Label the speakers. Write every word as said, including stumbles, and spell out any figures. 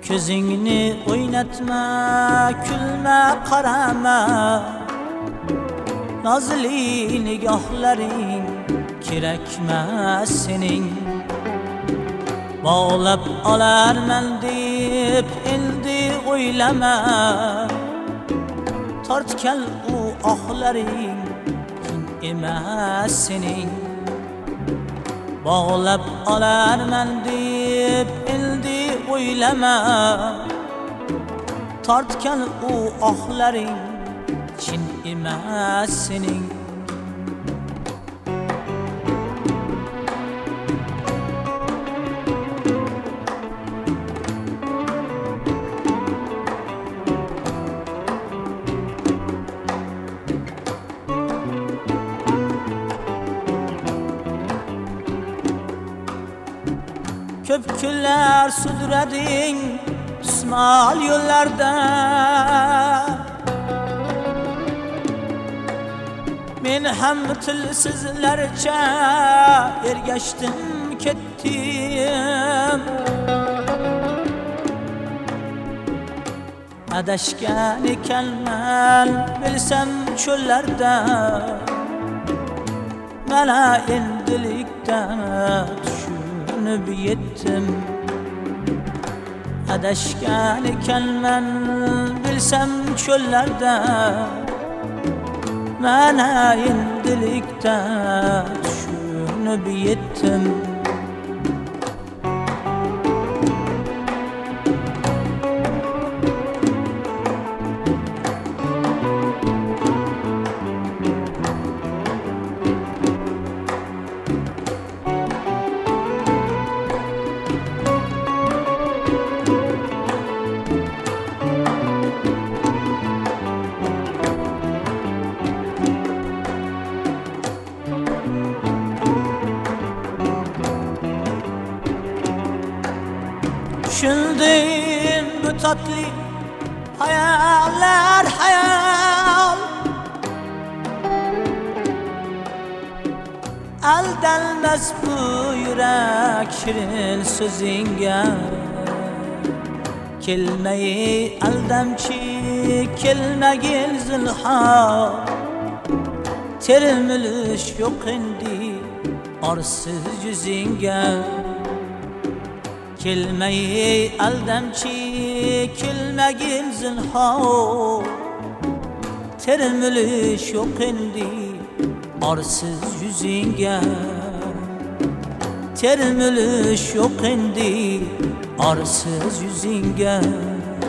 Speaker 1: Ko'zingni o'ynatma, kulma, qarama. Nozli nigohlaring kerakmas sening. Bağlab olarman deb endi o'ylama. Tortgan u ohlaring kin emas sening. Bağlab olarman deb endi o'ylama. Tortgan u ohlaring chin emas sening. Köp kunlar sudurading usmol yo'llarda. Men ham tilsizlarcha ergashdim ketdim. Adashgan ekanman bilsam cho'llarda. Mana endilikda tushunib yetdim. Adashgan ekanman bilsam cho'llarda. Mana endilikda tushunib yetdim. Düşündüm bu tatlı hayaller hayal. Aldanmaz bu yürek şirin sözünge. Kelmeyi aldamchi, kelmegil zinhar. Termilish yo'q endi orsiz yuzingga. Kelmeyi aldamchi, kelmegil zinhar. Termilish yo'q endi orsiz yuzingga. Termilish yo'q endi orsiz yuzingga.